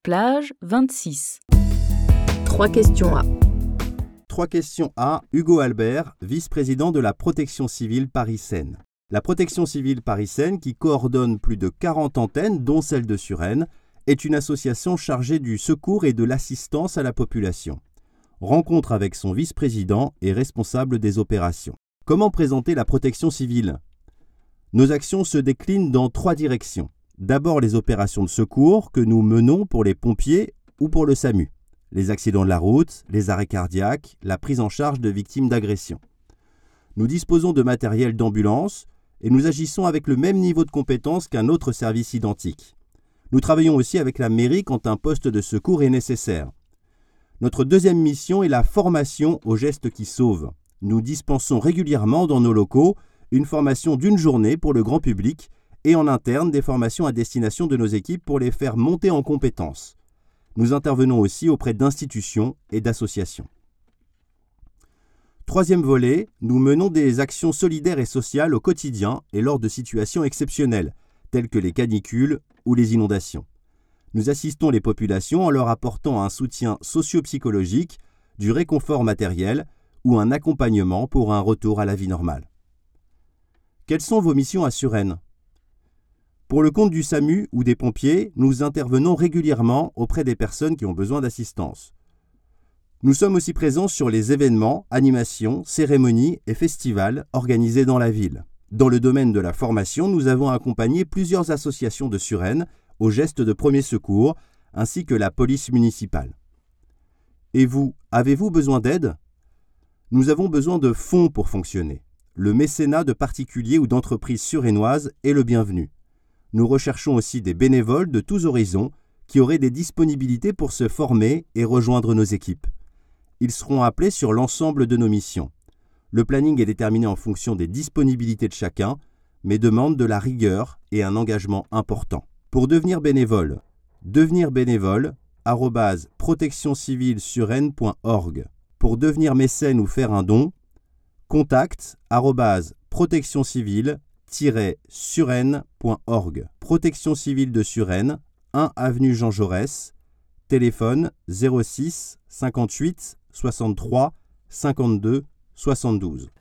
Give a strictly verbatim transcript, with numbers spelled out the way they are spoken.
Plage vingt-six. Trois questions A. Trois questions A. Hugo Albert, vice-président de la Protection civile Paris-Seine. La Protection civile Paris-Seine, qui coordonne plus de quarante antennes, dont celle de Suresnes, est une association chargée du secours et de l'assistance à la population. Rencontre avec son vice-président et responsable des opérations. Comment présenter la protection civile ? Nos actions se déclinent dans trois directions. D'abord les opérations de secours que nous menons pour les pompiers ou pour le SAMU. Les accidents de la route, les arrêts cardiaques, la prise en charge de victimes d'agression. Nous disposons de matériel d'ambulance et nous agissons avec le même niveau de compétence qu'un autre service identique. Nous travaillons aussi avec la mairie quand un poste de secours est nécessaire. Notre deuxième mission est la formation aux gestes qui sauvent. Nous dispensons régulièrement dans nos locaux une formation d'une journée pour le grand public et en interne des formations à destination de nos équipes pour les faire monter en compétences. Nous intervenons aussi auprès d'institutions et d'associations. Troisième volet, nous menons des actions solidaires et sociales au quotidien et lors de situations exceptionnelles, telles que les canicules ou les inondations. Nous assistons les populations en leur apportant un soutien socio-psychologique, du réconfort matériel ou un accompagnement pour un retour à la vie normale. Quelles sont vos missions à Suresnes ? Pour le compte du SAMU ou des pompiers, nous intervenons régulièrement auprès des personnes qui ont besoin d'assistance. Nous sommes aussi présents sur les événements, animations, cérémonies et festivals organisés dans la ville. Dans le domaine de la formation, nous avons accompagné plusieurs associations de Suresnes aux gestes de premier secours, ainsi que la police municipale. Et vous, avez-vous besoin d'aide ? Nous avons besoin de fonds pour fonctionner. Le mécénat de particuliers ou d'entreprises suresnoises est le bienvenu. Nous recherchons aussi des bénévoles de tous horizons qui auraient des disponibilités pour se former et rejoindre nos équipes. Ils seront appelés sur l'ensemble de nos missions. Le planning est déterminé en fonction des disponibilités de chacun, mais demande de la rigueur et un engagement important. Pour devenir bénévole, devenir bénévole arobase protection civile suresnes point org. Pour devenir mécène ou faire un don, contact arobase protection civile tiret suresnes point org. Protection civile de Suresnes, un avenue Jean Jaurès, téléphone zéro six cinquante-huit soixante-trois cinquante-deux soixante-douze.